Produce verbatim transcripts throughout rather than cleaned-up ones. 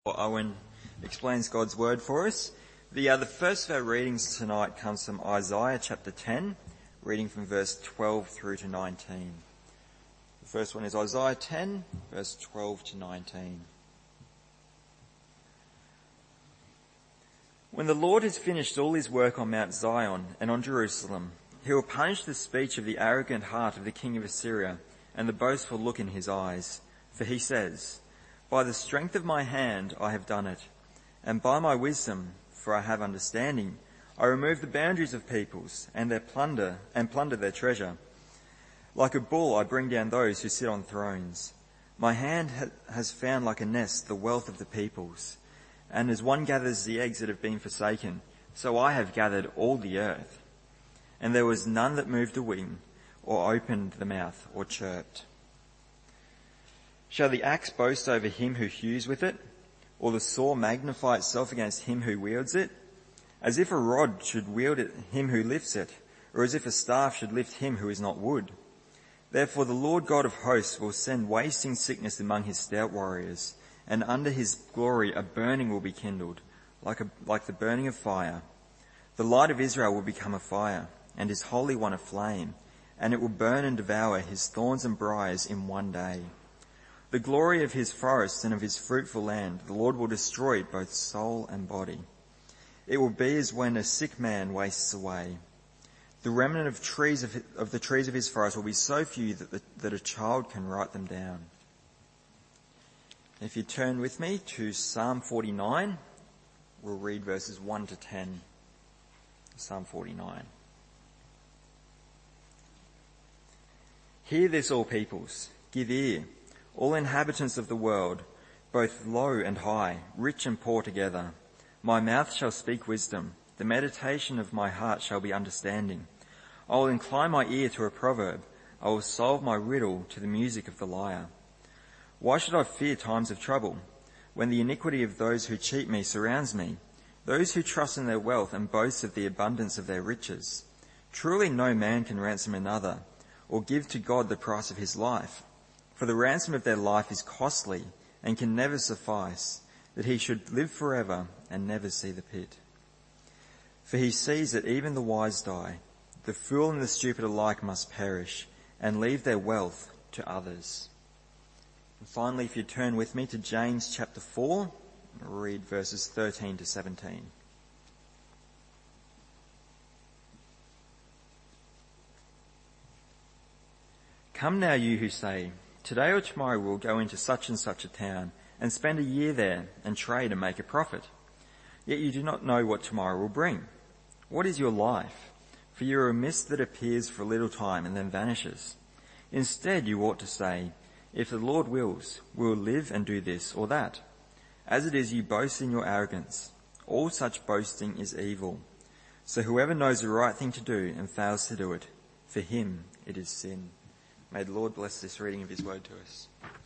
Owen explains God's word for us. The, uh, the first of our readings tonight comes from Isaiah chapter ten, reading from verse twelve through to nineteen. The first one is Isaiah ten, verse twelve to nineteen. When the Lord has finished all his work on Mount Zion and on Jerusalem, he will punish the speech of the arrogant heart of the king of Assyria and the boastful look in his eyes. For he says, "By the strength of my hand I have done it, and by my wisdom, for I have understanding, I remove the boundaries of peoples and their plunder and plunder their treasure. Like a bull I bring down those who sit on thrones. My hand ha- has found like a nest the wealth of the peoples, and as one gathers the eggs that have been forsaken, so I have gathered all the earth. And there was none that moved a wing, or opened the mouth, or chirped. Shall the axe boast over him who hews with it, or the saw magnify itself against him who wields it? As if a rod should wield it, him who lifts it, or as if a staff should lift him who is not wood. Therefore the Lord God of hosts will send wasting sickness among his stout warriors, and under his glory a burning will be kindled, like, a, like the burning of fire. The light of Israel will become a fire, and his Holy One a flame, and it will burn and devour his thorns and briars in one day. The glory of his forests and of his fruitful land, the Lord will destroy both soul and body. It will be as when a sick man wastes away. The remnant of trees of, of the trees of his forest will be so few that, the, that a child can write them down." If you turn with me to Psalm forty-nine, we'll read verses one to ten. Psalm forty-nine. "Hear this, all peoples, give ear, all inhabitants of the world, both low and high, rich and poor together. My mouth shall speak wisdom, the meditation of my heart shall be understanding. I will incline my ear to a proverb, I will solve my riddle to the music of the lyre. Why should I fear times of trouble, when the iniquity of those who cheat me surrounds me, those who trust in their wealth and boast of the abundance of their riches? Truly no man can ransom another, or give to God the price of his life. For the ransom of their life is costly and can never suffice, that he should live forever and never see the pit. For he sees that even the wise die, the fool and the stupid alike must perish, and leave their wealth to others." And finally, if you turn with me to James chapter four, we'll read verses thirteen to seventeen. "Come now, you who say, 'Today or tomorrow we'll go into such and such a town and spend a year there and trade and make a profit.' Yet you do not know what tomorrow will bring. What is your life? For you are a mist that appears for a little time and then vanishes. Instead, you ought to say, 'If the Lord wills, we will live and do this or that.' As it is, you boast in your arrogance. All such boasting is evil. So whoever knows the right thing to do and fails to do it, for him it is sin." May the Lord bless this reading of his word to us.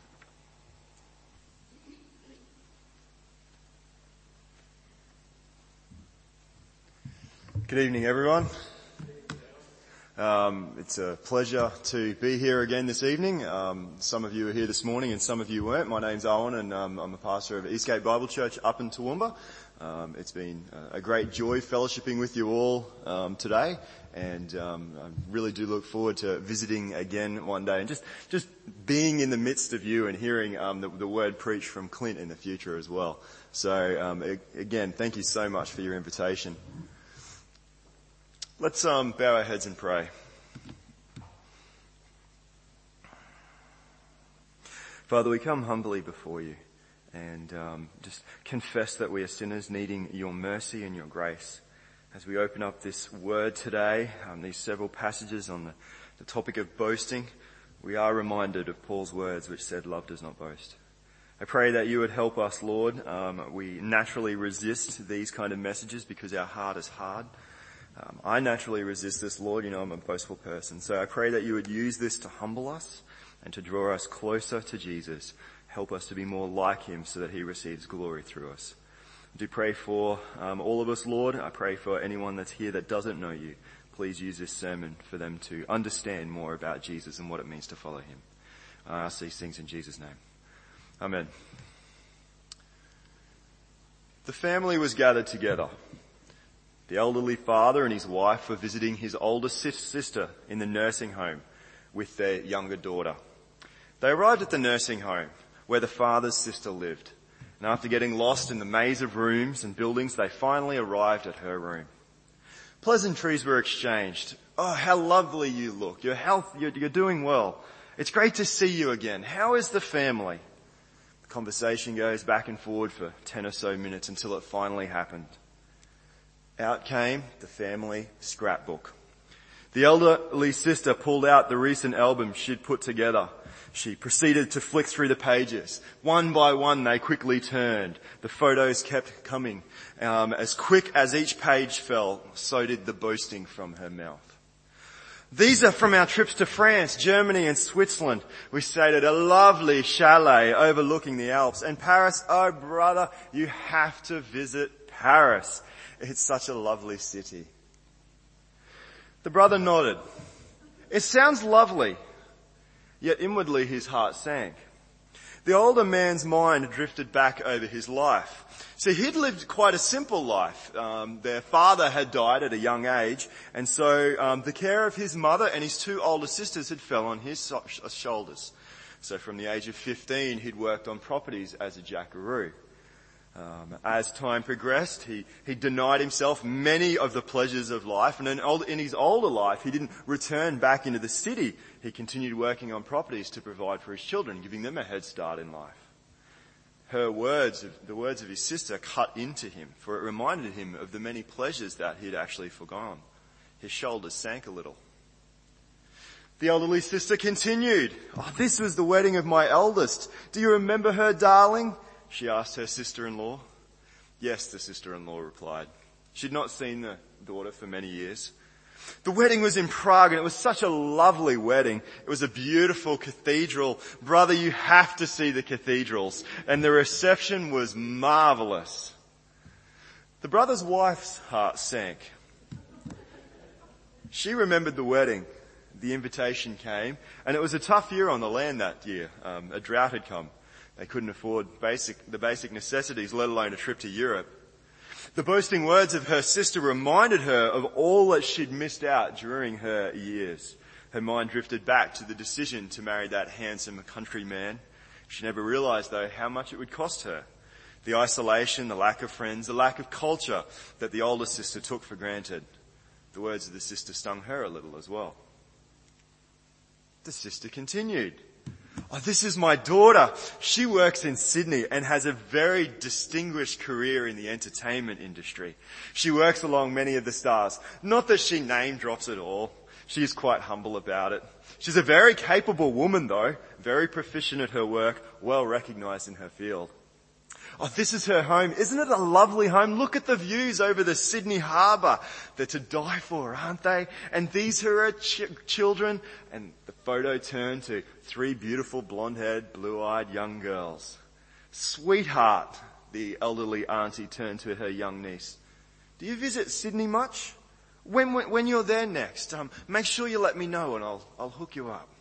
Good evening, everyone. Um, it's a pleasure to be here again this evening. Um, some of you are here this morning and some of you weren't. My name's Owen and um, I'm a pastor of Eastgate Bible Church up in Toowoomba. Um, it's been a great joy fellowshipping with you all um, today, and um, I really do look forward to visiting again one day and just just being in the midst of you and hearing um, the, the word preached from Clint in the future as well. So um, again, thank you so much for your invitation. Let's um, bow our heads and pray. Father, we come humbly before you and um, just confess that we are sinners needing your mercy and your grace. As we open up this word today, um, these several passages on the, the topic of boasting, we are reminded of Paul's words which said, "Love does not boast." I pray that you would help us, Lord. Um, we naturally resist these kind of messages because our heart is hard. Um, I naturally resist this, Lord. You know I'm a boastful person. So I pray that you would use this to humble us and to draw us closer to Jesus. Help us to be more like him so that he receives glory through us. I do pray for um, all of us, Lord. I pray for anyone that's here that doesn't know you. Please use this sermon for them to understand more about Jesus and what it means to follow him. I ask these things in Jesus' name. Amen. The family was gathered together. The elderly father and his wife were visiting his older sister in the nursing home with their younger daughter. They arrived at the nursing home where the father's sister lived, and after getting lost in the maze of rooms and buildings, they finally arrived at her room. Pleasantries were exchanged. "Oh, how lovely you look. You're healthy. You're, you're doing well. It's great to see you again. How is the family?" The conversation goes back and forward for ten or so minutes until it finally happened. Out came the family scrapbook. The elderly sister pulled out the recent album she'd put together. She proceeded to flick through the pages. One by one they quickly turned. The photos kept coming. Um, as quick as each page fell, so did the boasting from her mouth. "These are from our trips to France, Germany and Switzerland. We stayed at a lovely chalet overlooking the Alps. And Paris, oh brother, you have to visit Paris. It's such a lovely city." The brother nodded. It sounds lovely. Yet inwardly his heart sank. The older man's mind drifted back over his life. See, he'd lived quite a simple life. Um, their father had died at a young age, and so um, the care of his mother and his two older sisters had fell on his so- shoulders. So from the age of fifteen, he'd worked on properties as a jackaroo. Um, as time progressed, he, he denied himself many of the pleasures of life, and in, old, in his older life, he didn't return back into the city. He continued working on properties to provide for his children, giving them a head start in life. Her words, the words of his sister, cut into him, for it reminded him of the many pleasures that he'd actually forgone. His shoulders sank a little. The elderly sister continued. "Oh, this was the wedding of my eldest. Do you remember her, darling?" she asked her sister-in-law. "Yes," the sister-in-law replied. She'd not seen the daughter for many years. "The wedding was in Prague, and it was such a lovely wedding. It was a beautiful cathedral. Brother, you have to see the cathedrals. And the reception was marvelous." The brother's wife's heart sank. She remembered the wedding. The invitation came, and it was a tough year on the land that year. Um, a drought had come. They couldn't afford basic, the basic necessities, let alone a trip to Europe. The boasting words of her sister reminded her of all that she'd missed out during her years. Her mind drifted back to the decision to marry that handsome country man. She never realized, though, how much it would cost her. The isolation, the lack of friends, the lack of culture that the older sister took for granted. The words of the sister stung her a little as well. The sister continued. "Oh, this is my daughter. She works in Sydney and has a very distinguished career in the entertainment industry. She works along many of the stars. Not that she name drops at all. She is quite humble about it. She's a very capable woman, though, very proficient at her work, well recognized in her field. Oh, this is her home. Isn't it a lovely home? Look at the views over the Sydney harbour. They're to die for, aren't they? And these are her ch- children." And the photo turned to three beautiful blonde-haired, blue-eyed young girls. "Sweetheart," the elderly auntie turned to her young niece. "Do you visit Sydney much? When when, when you're there next, um, make sure you let me know and I'll I'll hook you up."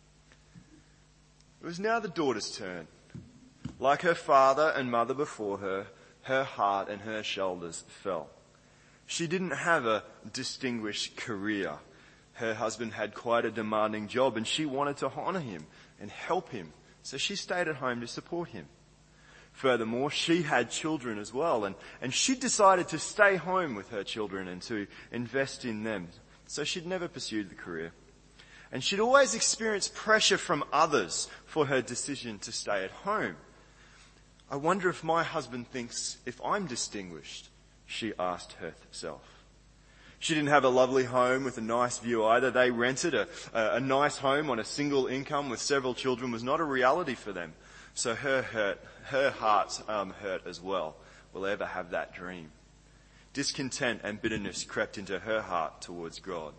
It was now the daughter's turn. Like her father and mother before her, her heart and her shoulders fell. She didn't have a distinguished career. Her husband had quite a demanding job, and she wanted to honour him and help him, so she stayed at home to support him. Furthermore, she had children as well, and, and she decided to stay home with her children and to invest in them, so she'd never pursued the career. And she'd always experienced pressure from others for her decision to stay at home. "I wonder if my husband thinks if I'm distinguished," she asked herself. She didn't have a lovely home with a nice view either. They rented a, a, a nice home on a single income with several children was not a reality for them. So her hurt, her heart um, hurt as well. Will ever have that dream? Discontent and bitterness crept into her heart towards God.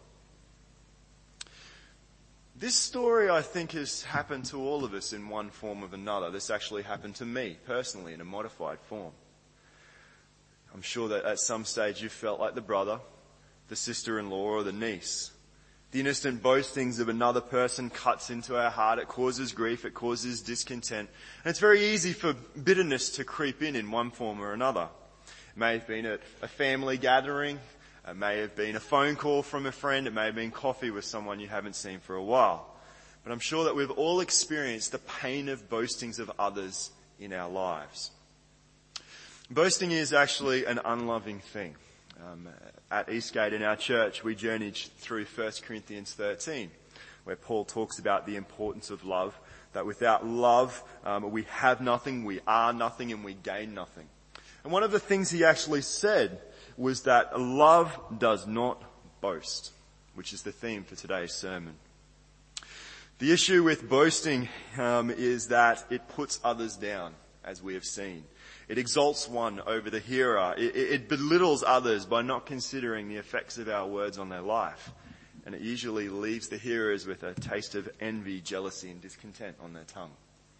This story, I think, has happened to all of us in one form or another. This actually happened to me, personally, in a modified form. I'm sure that at some stage you felt like the brother, the sister-in-law, or the niece. The innocent boastings of another person cuts into our heart. It causes grief. It causes discontent. And it's very easy for bitterness to creep in in one form or another. It may have been at a family gathering. It may have been a phone call from a friend. It may have been coffee with someone you haven't seen for a while. But I'm sure that we've all experienced the pain of boastings of others in our lives. Boasting is actually an unloving thing. Um, at Eastgate in our church, we journeyed through First Corinthians thirteen, where Paul talks about the importance of love, that without love, um, we have nothing, we are nothing, and we gain nothing. And one of the things he actually said was that love does not boast, which is the theme for today's sermon. The issue with boasting um, is that it puts others down, as we have seen. It exalts one over the hearer. It, it belittles others by not considering the effects of our words on their life. And it usually leaves the hearers with a taste of envy, jealousy, and discontent on their tongue.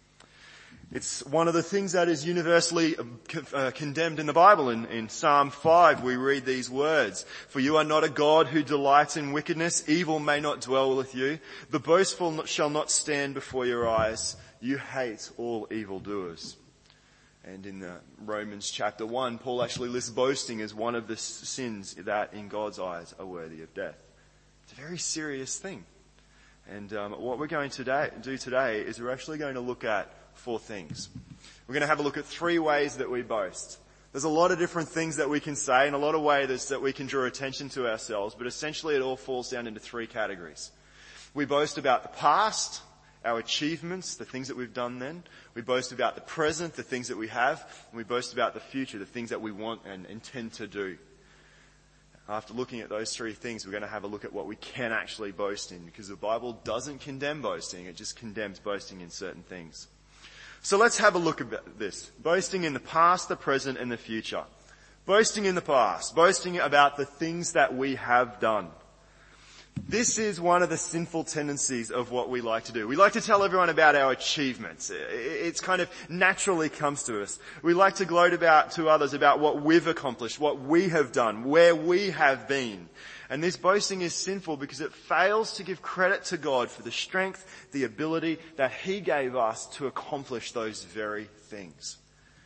It's one of the things that is universally uh, condemned in the Bible. In, in Psalm five, we read these words, "For you are not a God who delights in wickedness. Evil may not dwell with you. The boastful shall not stand before your eyes. You hate all evildoers." And in uh, Romans chapter one, Paul actually lists boasting as one of the sins that in God's eyes are worthy of death. It's a very serious thing. And um, what we're going to today, do today is we're actually going to look at four things. We're going to have a look at three ways that we boast. There's a lot of different things that we can say and a lot of ways that we can draw attention to ourselves, but essentially it all falls down into three categories. We boast about the past, our achievements, the things that we've done then. We boast about the present, the things that we have. And we boast about the future, the things that we want and intend to do. After looking at those three things, we're going to have a look at what we can actually boast in, because the Bible doesn't condemn boasting, it just condemns boasting in certain things. So let's have a look at this. Boasting in the past, the present, and the future. Boasting in the past. Boasting about the things that we have done. This is one of the sinful tendencies of what we like to do. We like to tell everyone about our achievements. It's kind of naturally comes to us. We like to gloat about to others about what we've accomplished, what we have done, where we have been. And this boasting is sinful because it fails to give credit to God for the strength, the ability that He gave us to accomplish those very things.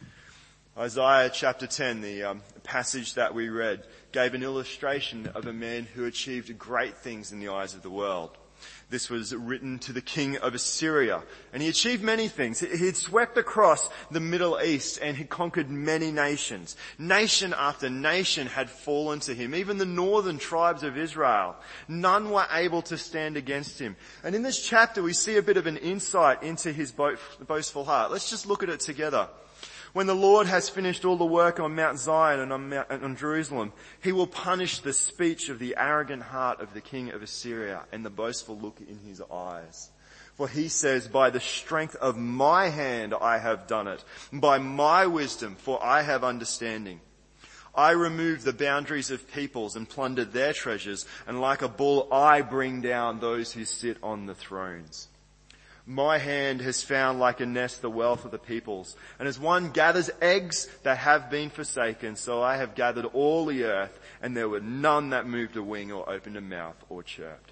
Isaiah chapter ten, the um, passage that we read, gave an illustration of a man who achieved great things in the eyes of the world. This was written to the king of Assyria, and he achieved many things. He had swept across the Middle East and had conquered many nations. Nation after nation had fallen to him, even the northern tribes of Israel. None were able to stand against him. And in this chapter we see a bit of an insight into his boastful heart. Let's just look at it together. When the Lord has finished all the work on Mount Zion and on, Mount, on Jerusalem, He will punish the speech of the arrogant heart of the king of Assyria and the boastful look in his eyes. For He says, "By the strength of my hand I have done it, by my wisdom, for I have understanding. I removed the boundaries of peoples and plundered their treasures, and like a bull I bring down those who sit on the thrones. My hand has found like a nest the wealth of the peoples, and as one gathers eggs that have been forsaken, so I have gathered all the earth, and there were none that moved a wing or opened a mouth or chirped."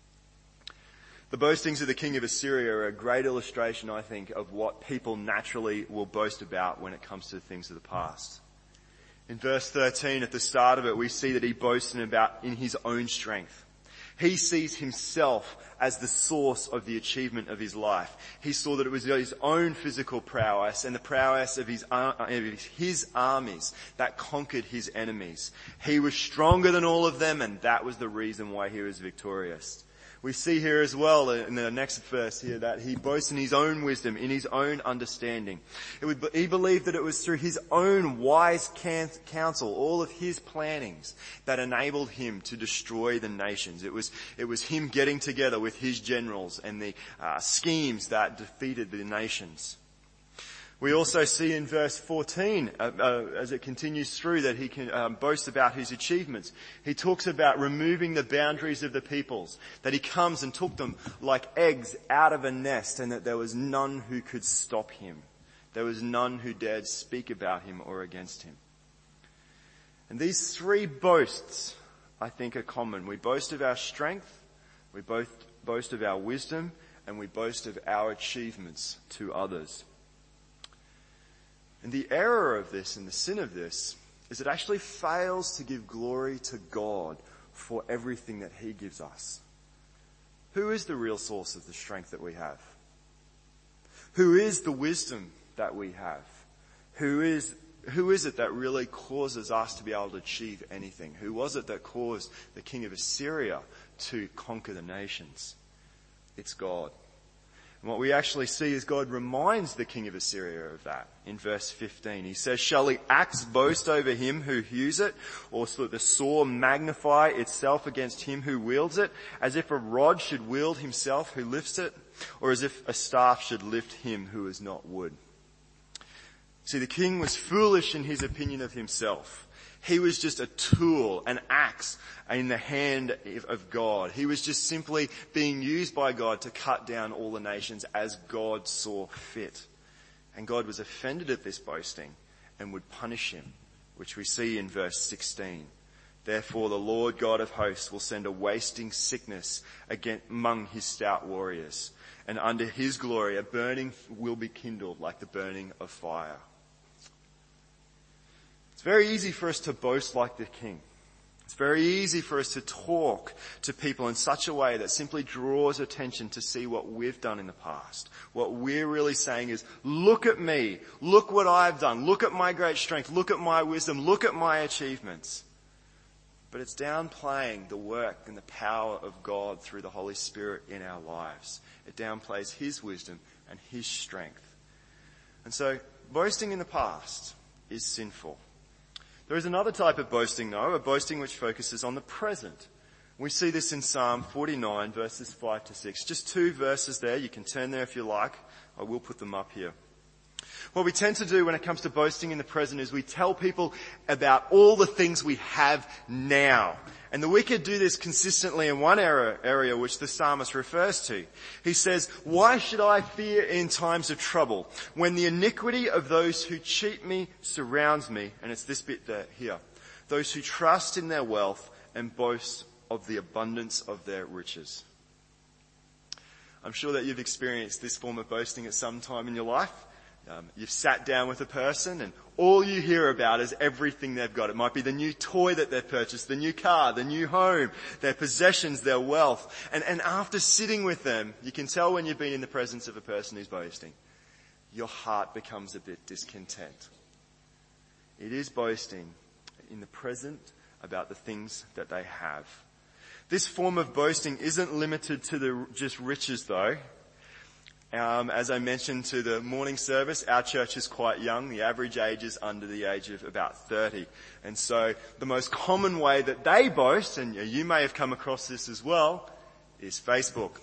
The boastings of the king of Assyria are a great illustration, I think, of what people naturally will boast about when it comes to things of the past. In verse thirteen, at the start of it, we see that he boasts in about in his own strength. He sees himself as the source of the achievement of his life. He saw that it was his own physical prowess and the prowess of his, uh, his armies that conquered his enemies. He was stronger than all of them, and that was the reason why he was victorious. We see here as well in the next verse here that he boasts in his own wisdom, in his own understanding. It would, he believed that it was through his own wise counsel, all of his plannings, that enabled him to destroy the nations. It was, it was him getting together with his generals and the uh, schemes that defeated the nations. We also see in verse fourteen, uh, uh, as it continues through, that he can um, boast about his achievements. He talks about removing the boundaries of the peoples, that he comes and took them like eggs out of a nest, and that there was none who could stop him. There was none who dared speak about him or against him. And these three boasts, I think, are common. We boast of our strength, we both boast of our wisdom, and we boast of our achievements to others. And the error of this and the sin of this is it actually fails to give glory to God for everything that he gives us. Who is the real source of the strength that we have? Who is the wisdom that we have? Who is, who is it that really causes us to be able to achieve anything? Who was it that caused the king of Assyria to conquer the nations? It's God. And what we actually see is God reminds the king of Assyria of that in verse fifteen. He says, "Shall the axe boast over him who hews it, or so that the saw magnify itself against him who wields it, as if a rod should wield himself who lifts it, or as if a staff should lift him who is not wood?" See, the king was foolish in his opinion of himself. He was just a tool, an axe in the hand of God. He was just simply being used by God to cut down all the nations as God saw fit. And God was offended at this boasting and would punish him, which we see in verse sixteen. "Therefore the Lord God of hosts will send a wasting sickness among his stout warriors, and under his glory a burning will be kindled like the burning of fire." It's very easy for us to boast like the king. It's very easy for us to talk to people in such a way that simply draws attention to see what we've done in the past. What we're really saying is, look at me, look what I've done, look at my great strength, look at my wisdom, look at my achievements. But it's downplaying the work and the power of God through the Holy Spirit in our lives. It downplays his wisdom and his strength. And so, boasting in the past is sinful. There is another type of boasting though, a boasting which focuses on the present. We see this in Psalm forty-nine verses five to six. Just two verses there. You can turn there if you like. I will put them up here. What we tend to do when it comes to boasting in the present is we tell people about all the things we have now. And the wicked do this consistently in one area, area which the psalmist refers to. He says, "Why should I fear in times of trouble when the iniquity of those who cheat me surrounds me?" And it's this bit there, here. "Those who trust in their wealth and boast of the abundance of their riches." I'm sure that you've experienced this form of boasting at some time in your life. Um, you've sat down with a person and all you hear about is everything they've got. It might be the new toy that they've purchased, the new car, the new home, their possessions, their wealth. And, and after sitting with them, you can tell when you've been in the presence of a person who's boasting. Your heart becomes a bit discontent. It is boasting in the present about the things that they have. This form of boasting isn't limited to the just riches though. Um, as I mentioned to the morning service, our church is quite young. The average age is under the age of about thirty. And so the most common way that they boast, and you may have come across this as well, is Facebook.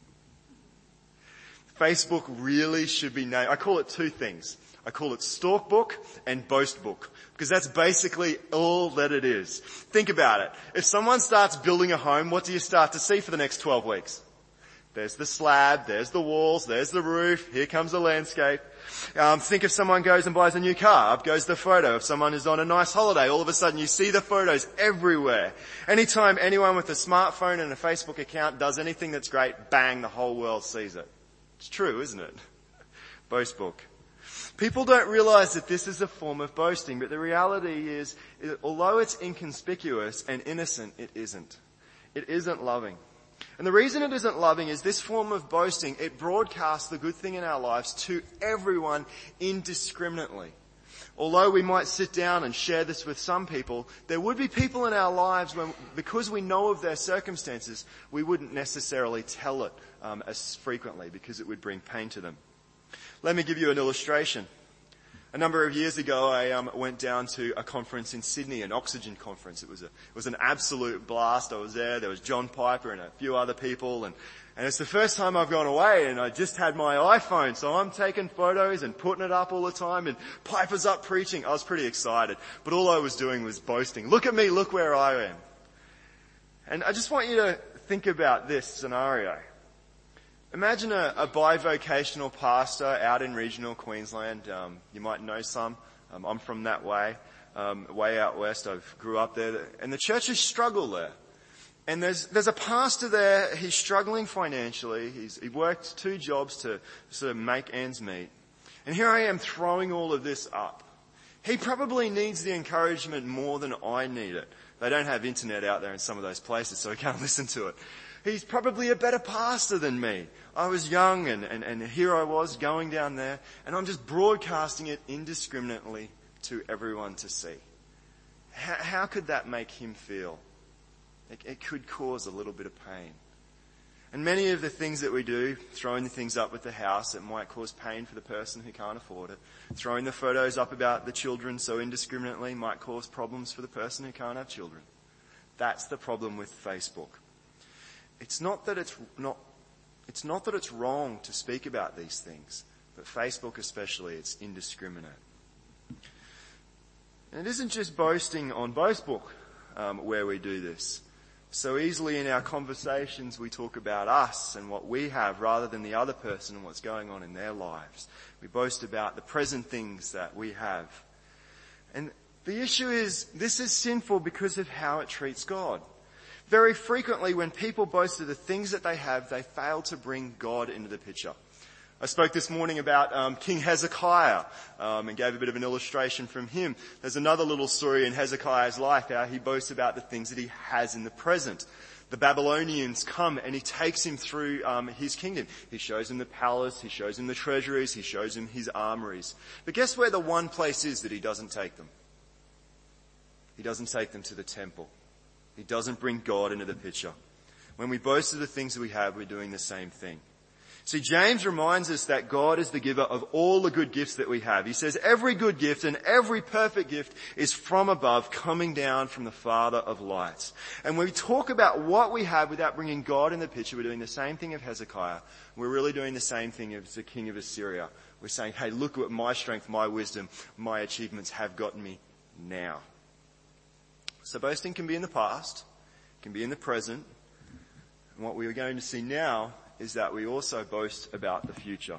Facebook really should be named, I call it two things. I call it stalk book and boast book, because that's basically all that it is. Think about it. If someone starts building a home, what do you start to see for the next twelve weeks? There's the slab, there's the walls, there's the roof, here comes the landscape. Um, think if someone goes and buys a new car, up goes the photo. If someone is on a nice holiday, all of a sudden you see the photos everywhere. Anytime anyone with a smartphone and a Facebook account does anything that's great, bang, the whole world sees it. It's true, isn't it? Boast book. People don't realize that this is a form of boasting, but the reality is, although it's inconspicuous and innocent, it isn't. It isn't loving. And the reason it isn't loving is this form of boasting, it broadcasts the good thing in our lives to everyone indiscriminately. Although we might sit down and share this with some people, there would be people in our lives when, because we know of their circumstances, we wouldn't necessarily tell it um, as frequently because it would bring pain to them. Let me give you an illustration. A number of years ago, I um, went down to a conference in Sydney, an Oxygen conference. It was a, it was an absolute blast. I was there. There was John Piper and a few other people, and, and it's the first time I've gone away. And I just had my iPhone, so I'm taking photos and putting it up all the time. And Piper's up preaching. I was pretty excited, but all I was doing was boasting. Look at me. Look where I am. And I just want you to think about this scenario. Imagine a, a bivocational pastor out in regional Queensland. Um, you might know some. Um, I'm from that way, um, way out west. I grew up there, and the churches struggle there. And there's there's a pastor there. He's struggling financially. He's he worked two jobs to sort of make ends meet. And here I am throwing all of this up. He probably needs the encouragement more than I need it. They don't have internet out there in some of those places, so he can't listen to it. He's probably a better pastor than me. I was young and, and, and here I was going down there, and I'm just broadcasting it indiscriminately to everyone to see. How, how could that make him feel? It, it could cause a little bit of pain. And many of the things that we do, throwing the things up with the house, it might cause pain for the person who can't afford it. Throwing the photos up about the children so indiscriminately might cause problems for the person who can't have children. That's the problem with Facebook. It's not that it's not, it's not that it's wrong to speak about these things, but Facebook especially, it's indiscriminate. And it isn't just boasting on Boastbook um, where we do this. So easily in our conversations we talk about us and what we have rather than the other person and what's going on in their lives. We boast about the present things that we have. And the issue is, this is sinful because of how it treats God. Very frequently when people boast of the things that they have, they fail to bring God into the picture. I spoke this morning about um, King Hezekiah um, and gave a bit of an illustration from him. There's another little story in Hezekiah's life how he boasts about the things that he has in the present. The Babylonians come and he takes him through um, his kingdom. He shows him the palace, he shows him the treasuries, he shows him his armories. But guess where the one place is that he doesn't take them? He doesn't take them to the temple. He doesn't bring God into the picture. When we boast of the things that we have, we're doing the same thing. See, James reminds us that God is the giver of all the good gifts that we have. He says every good gift and every perfect gift is from above, coming down from the Father of lights. And when we talk about what we have without bringing God in the picture, we're doing the same thing of Hezekiah. We're really doing the same thing as the king of Assyria. We're saying, hey, look what my strength, my wisdom, my achievements have gotten me now. So boasting can be in the past, can be in the present. And what we are going to see now is that we also boast about the future.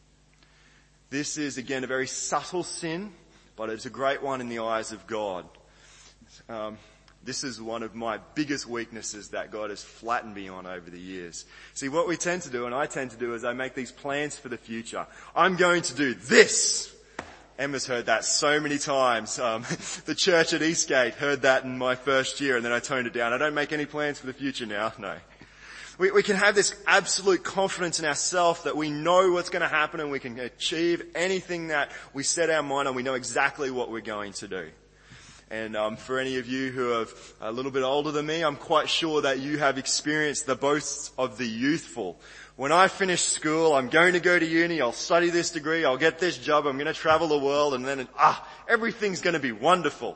This is, again, a very subtle sin, but it's a great one in the eyes of God. Um, this is one of my biggest weaknesses that God has flattened me on over the years. See, what we tend to do, and I tend to do, is I make these plans for the future. I'm going to do this. Emma's heard that so many times. Um, the church at Eastgate heard that in my first year, and then I toned it down. I don't make any plans for the future now, no. We, we can have this absolute confidence in ourselves that we know what's going to happen and we can achieve anything that we set our mind on. We know exactly what we're going to do. And um, for any of you who are a little bit older than me, I'm quite sure that you have experienced the boasts of the youthful. When I finish school, I'm going to go to uni, I'll study this degree, I'll get this job, I'm going to travel the world, and then, ah, everything's going to be wonderful.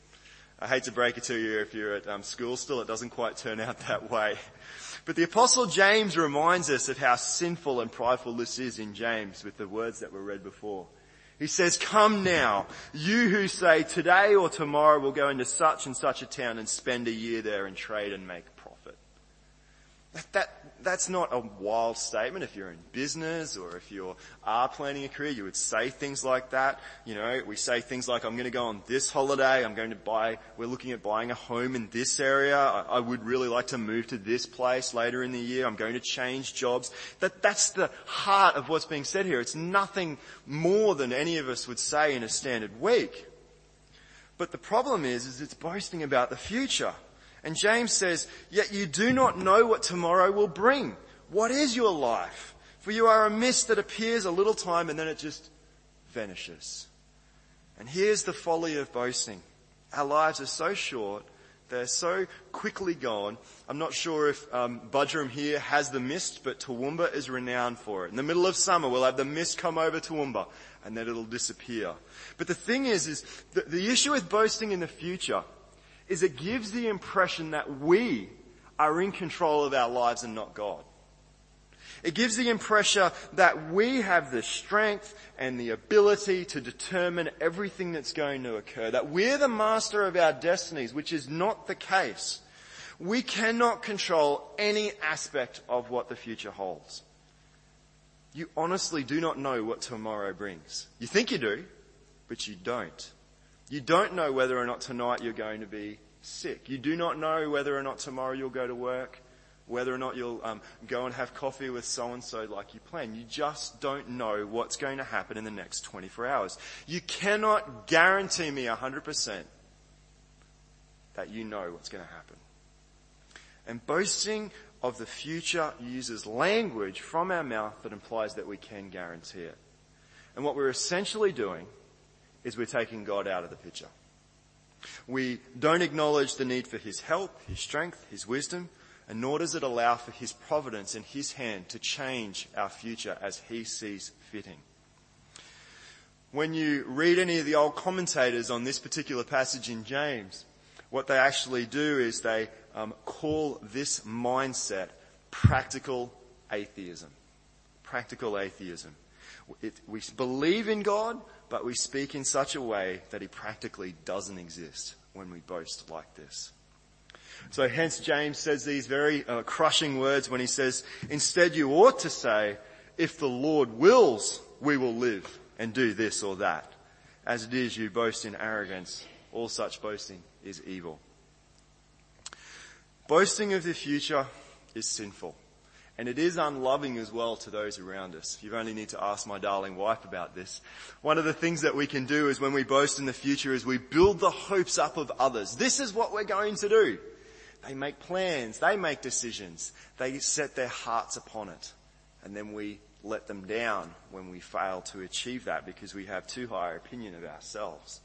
I hate to break it to you if you're at um, school still, it doesn't quite turn out that way. But the Apostle James reminds us of how sinful and prideful this is in James with the words that were read before. He says, come now, you who say today or tomorrow we'll go into such and such a town and spend a year there and trade and make profit. That, that, that's not a wild statement. If you're in business or if you are planning a career, you would say things like that. You know, we say things like, I'm going to go on this holiday, I'm going to buy, we're looking at buying a home in this area, I, I would really like to move to this place later in the year, I'm going to change jobs. That, that's the heart of what's being said here. It's nothing more than any of us would say in a standard week. But the problem is, is it's boasting about the future. And James says, yet you do not know what tomorrow will bring. What is your life? For you are a mist that appears a little time and then it just vanishes. And here's the folly of boasting. Our lives are so short, they're so quickly gone. I'm not sure if um, Budgerum here has the mist, but Toowoomba is renowned for it. In the middle of summer, we'll have the mist come over Toowoomba and then it'll disappear. But the thing is, is the, the issue with boasting in the future is it gives the impression that we are in control of our lives and not God. It gives the impression that we have the strength and the ability to determine everything that's going to occur, that we're the master of our destinies, which is not the case. We cannot control any aspect of what the future holds. You honestly do not know what tomorrow brings. You think you do, but you don't. You don't know whether or not tonight you're going to be sick. You do not know whether or not tomorrow you'll go to work whether or not you'll um, go and have coffee with so-and-so like you plan. You just don't know what's going to happen in the next twenty-four hours. You cannot guarantee me one hundred percent that you know what's going to happen. And boasting of the future uses language from our mouth that implies that we can guarantee it. And what we're essentially doing is we're taking God out of the picture. We don't acknowledge the need for his help, his strength, his wisdom, and nor does it allow for his providence and his hand to change our future as he sees fitting. When you read any of the old commentators on this particular passage in James, what they actually do is they um, call this mindset practical atheism. Practical atheism. It, we believe in God, but we speak in such a way that he practically doesn't exist when we boast like this. So hence James says these very uh, crushing words when he says, instead you ought to say, if the Lord wills, we will live and do this or that. As it is, you boast in arrogance. All such boasting is evil. Boasting of the future is sinful. And it is unloving as well to those around us. You only need to ask my darling wife about this. One of the things that we can do is when we boast in the future is we build the hopes up of others. This is what we're going to do. They make plans. They make decisions. They set their hearts upon it. And then we let them down when we fail to achieve that because we have too high an opinion of ourselves.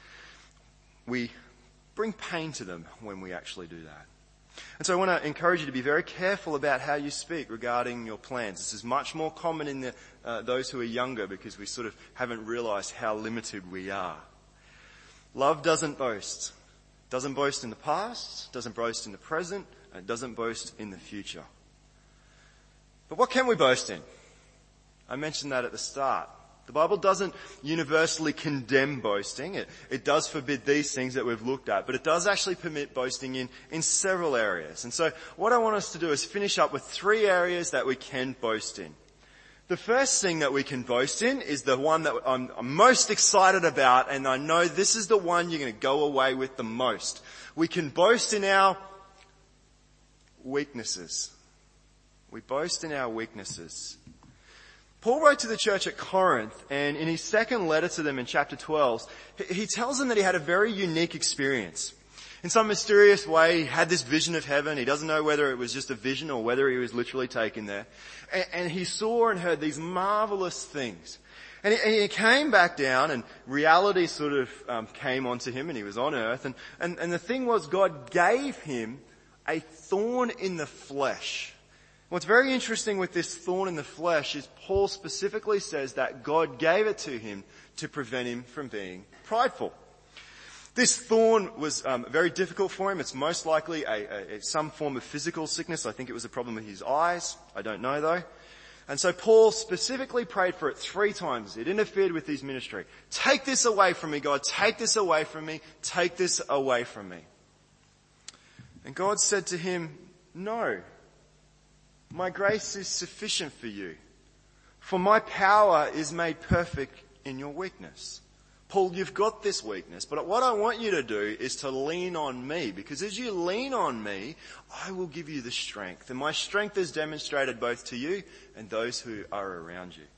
We bring pain to them when we actually do that. And so I want to encourage you to be very careful about how you speak regarding your plans. This is much more common in the, uh, those who are younger because we sort of haven't realized how limited we are. Love doesn't boast. Doesn't boast in the past, doesn't boast in the present, and doesn't boast in the future. But what can we boast in? I mentioned that at the start. The Bible doesn't universally condemn boasting. It, it does forbid these things that we've looked at, but it does actually permit boasting in, in several areas. And so what I want us to do is finish up with three areas that we can boast in. The first thing that we can boast in is the one that I'm, I'm most excited about, and I know this is the one you're going to go away with the most. We can boast in our weaknesses. We boast in our weaknesses. Paul wrote to the church at Corinth, and in his second letter to them in chapter twelve, he tells them that he had a very unique experience. In some mysterious way, he had this vision of heaven. He doesn't know whether it was just a vision or whether he was literally taken there. And, and he saw and heard these marvelous things. And he, and he came back down, and reality sort of um, came onto him, and he was on earth. And, and, and the thing was, God gave him a thorn in the flesh. What's very interesting with this thorn in the flesh is Paul specifically says that God gave it to him to prevent him from being prideful. This thorn was um, very difficult for him. It's most likely a, a, some form of physical sickness. I think it was a problem with his eyes. I don't know though. And so Paul specifically prayed for it three times. It interfered with his ministry. Take this away from me, God. Take this away from me. Take this away from me. And God said to him, no. My grace is sufficient for you, for my power is made perfect in your weakness. Paul, you've got this weakness, but what I want you to do is to lean on me, because as you lean on me, I will give you the strength. And my strength is demonstrated both to you and those who are around you.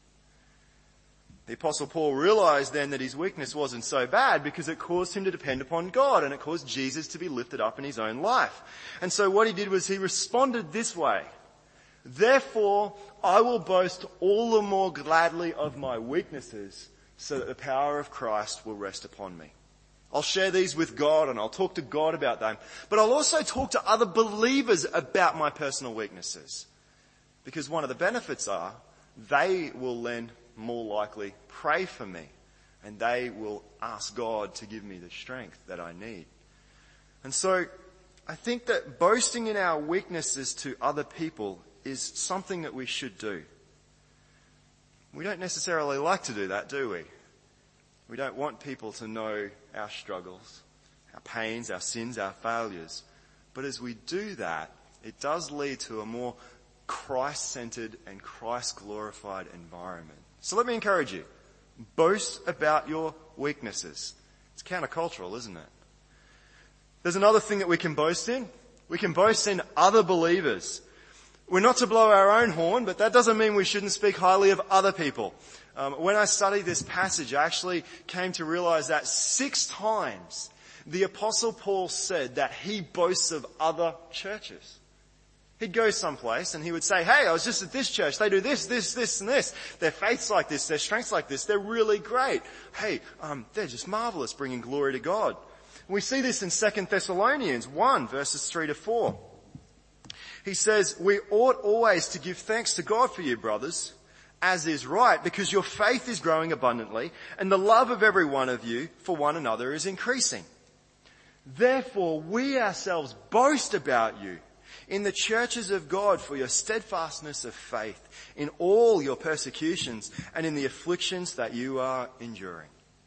The Apostle Paul realized then that his weakness wasn't so bad because it caused him to depend upon God, and it caused Jesus to be lifted up in his own life. And so what he did was he responded this way. Therefore, I will boast all the more gladly of my weaknesses so that the power of Christ will rest upon me. I'll share these with God and I'll talk to God about them. But I'll also talk to other believers about my personal weaknesses. Because one of the benefits are they will then more likely pray for me. And they will ask God to give me the strength that I need. And so I think that boasting in our weaknesses to other people is something that we should do. We don't necessarily like to do that, do we? We don't want people to know our struggles, our pains, our sins, our failures. But as we do that, it does lead to a more Christ-centered and Christ-glorified environment. So let me encourage you. Boast about your weaknesses. It's countercultural, isn't it? There's another thing that we can boast in. We can boast in other believers. We're not to blow our own horn, but that doesn't mean we shouldn't speak highly of other people. Um, when I studied this passage, I actually came to realize that six times the Apostle Paul said that he boasts of other churches. He'd go someplace and he would say, hey, I was just at this church. They do this, this, this, and this. Their faith's like this. Their strength's like this. They're really great. Hey, um, they're just marvelous, bringing glory to God. And we see this in Second Thessalonians one, verses three to four. He says, we ought always to give thanks to God for you, brothers, as is right, because your faith is growing abundantly, and the love of every one of you for one another is increasing. Therefore, we ourselves boast about you in the churches of God for your steadfastness of faith in all your persecutions and in the afflictions that you are enduring.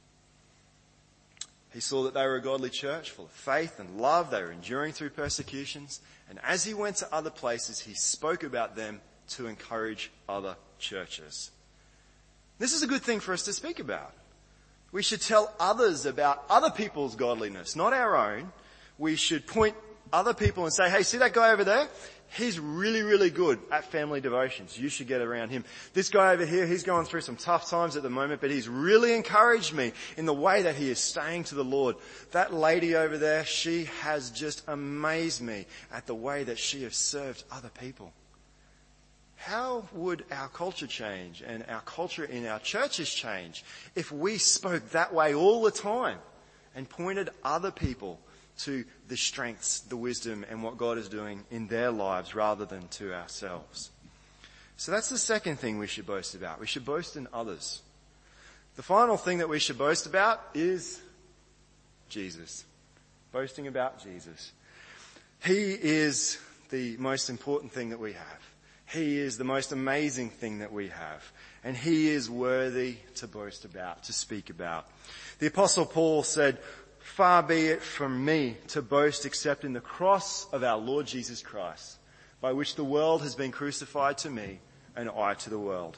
He saw that they were a godly church full of faith and love. They were enduring through persecutions. And as he went to other places, he spoke about them to encourage other churches. This is a good thing for us to speak about. We should tell others about other people's godliness, not our own. We should point other people and say, hey, see that guy over there? He's really, really good at family devotions. You should get around him. This guy over here, he's going through some tough times at the moment, but he's really encouraged me in the way that he is staying to the Lord. That lady over there, she has just amazed me at the way that she has served other people. How would our culture change and our culture in our churches change if we spoke that way all the time and pointed other people to the strengths, the wisdom, and what God is doing in their lives rather than to ourselves? So that's the second thing we should boast about. We should boast in others. The final thing that we should boast about is Jesus. Boasting about Jesus. He is the most important thing that we have. He is the most amazing thing that we have. And he is worthy to boast about, to speak about. The Apostle Paul said, far be it from me to boast except in the cross of our Lord Jesus Christ, by which the world has been crucified to me and I to the world.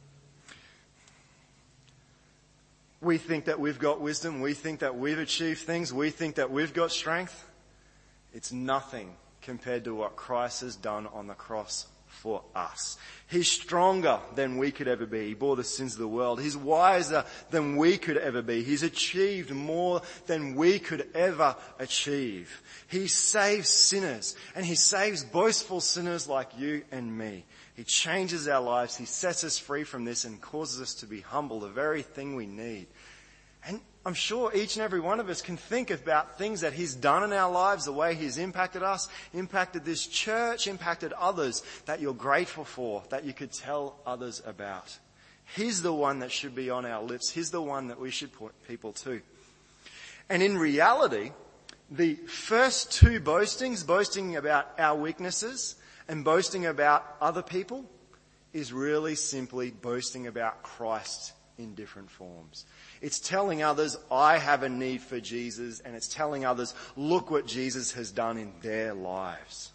We think that we've got wisdom. We think that we've achieved things. We think that we've got strength. It's nothing compared to what Christ has done on the cross for us. He's stronger than we could ever be. He bore the sins of the world. He's wiser than we could ever be. He's achieved more than we could ever achieve. He saves sinners, and he saves boastful sinners like you and me. He changes our lives. He sets us free from this and causes us to be humble, the very thing we need. And I'm sure each and every one of us can think about things that he's done in our lives, the way he's impacted us, impacted this church, impacted others, that you're grateful for, that you could tell others about. He's the one that should be on our lips. He's the one that we should point people to. And in reality, the first two boastings, boasting about our weaknesses and boasting about other people, is really simply boasting about Christ in different forms. It's telling others, I have a need for Jesus, and it's telling others, look what Jesus has done in their lives.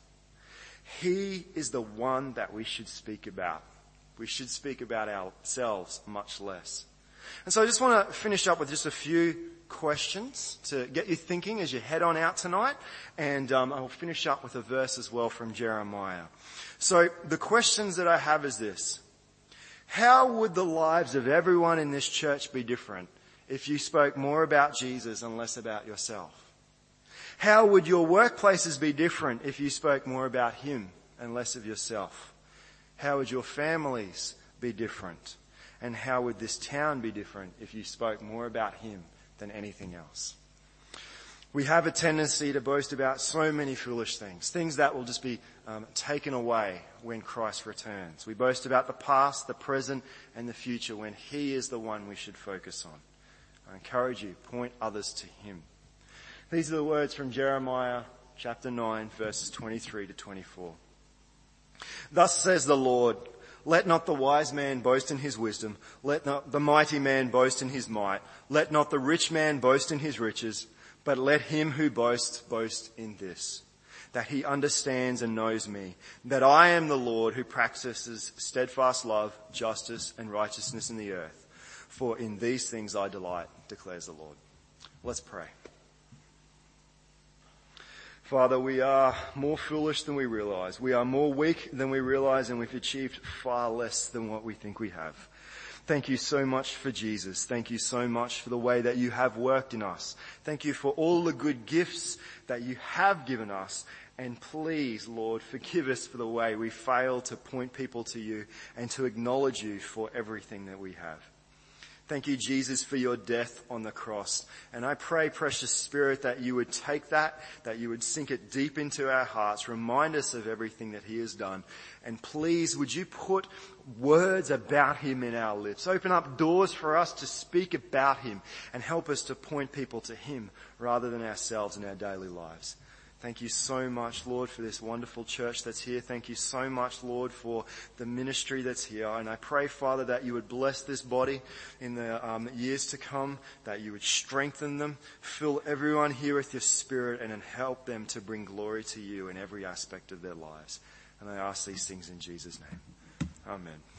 He is the one that we should speak about. We should speak about ourselves much less. And so I just want to finish up with just a few questions to get you thinking as you head on out tonight. And um, I'll finish up with a verse as well from Jeremiah. So the questions that I have is this. How would the lives of everyone in this church be different if you spoke more about Jesus and less about yourself? How would your workplaces be different if you spoke more about him and less of yourself? How would your families be different? And how would this town be different if you spoke more about him than anything else? We have a tendency to boast about so many foolish things, things that will just be um, taken away when Christ returns. We boast about the past, the present, and the future when he is the one we should focus on. I encourage you, point others to him. These are the words from Jeremiah chapter nine, verses twenty-three to twenty-four. Thus says the Lord, let not the wise man boast in his wisdom, let not the mighty man boast in his might, let not the rich man boast in his riches, but let him who boasts boast in this, that he understands and knows me, that I am the Lord who practices steadfast love, justice, and righteousness in the earth. For in these things I delight, declares the Lord. Let's pray. Father, we are more foolish than we realize. We are more weak than we realize, and we've achieved far less than what we think we have. Thank you so much for Jesus. Thank you so much for the way that you have worked in us. Thank you for all the good gifts that you have given us. And please, Lord, forgive us for the way we fail to point people to you and to acknowledge you for everything that we have. Thank you, Jesus, for your death on the cross. And I pray, precious Spirit, that you would take that, that you would sink it deep into our hearts, remind us of everything that he has done. And please, would you put words about him in our lips? Open up doors for us to speak about him and help us to point people to him rather than ourselves in our daily lives. Thank you so much, Lord, for this wonderful church that's here. Thank you so much, Lord, for the ministry that's here. And I pray, Father, that you would bless this body in the um, years to come, that you would strengthen them, fill everyone here with your Spirit, and then help them to bring glory to you in every aspect of their lives. And I ask these things in Jesus' name. Amen.